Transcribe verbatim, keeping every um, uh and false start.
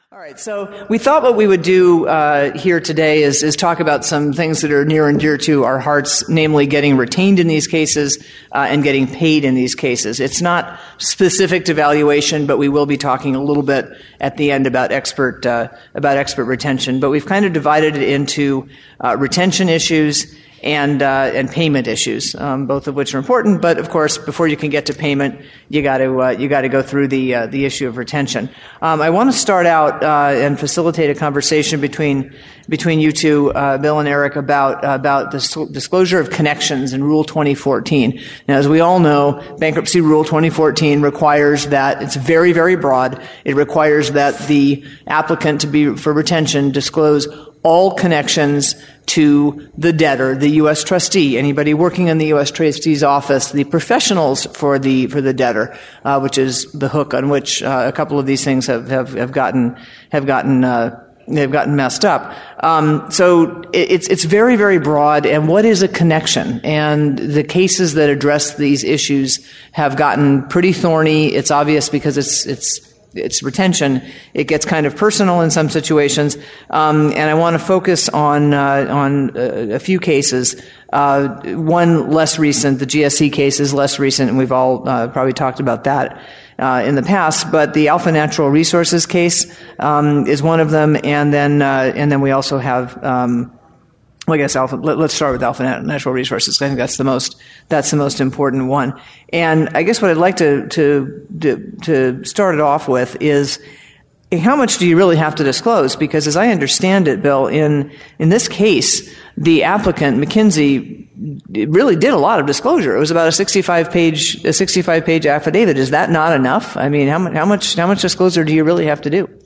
All right, so we thought what we would do uh, here today is, is talk about some things that are near and dear to our hearts, namely getting retained in these cases uh, and getting paid in these cases. It's not specific to valuation, but we will be talking a little bit at the end about expert uh, about expert retention. But we've kind of divided it into uh, retention issues and uh, and payment issues, um, both of which are important. But of course, before you can get to payment, you got to uh, you got to go through the uh, the issue of retention. Um, I want to start out uh, and facilitate a conversation between between you two, uh, Bill and Eric, about uh, about the disclosure of connections in Rule twenty fourteen. Now, as we all know, Bankruptcy Rule twenty fourteen requires that it's very very broad. It requires that the applicant to be for retention disclose all connections to the debtor, the U S trustee, anybody working in the U S trustee's office, the professionals for the for the debtor, uh, which is the hook on which uh, a couple of these things have have, have gotten have gotten uh, they've gotten messed up. Um, so it, it's it's very very broad. And what is a connection? And the cases that address these issues have gotten pretty thorny. It's obvious because it's it's. It's retention. It gets kind of personal in some situations, um, and I want to focus on uh, on a, a few cases. Uh, one less recent, the G S C case is less recent, and we've all uh, probably talked about that uh, in the past. But the Alpha Natural Resources case um, is one of them, and then uh, and then we also have. Um, Well, I guess Alpha, let, let's start with Alpha Natural Resources. I think that's the most that's the most important one. And I guess what I'd like to to to, to start it off with is how much do you really have to disclose? Because as I understand it, Bill, in in this case, the applicant McKinsey really did a lot of disclosure. It was about a sixty-five page a sixty-five page affidavit. Is that not enough? I mean, how much how much how much disclosure do you really have to do?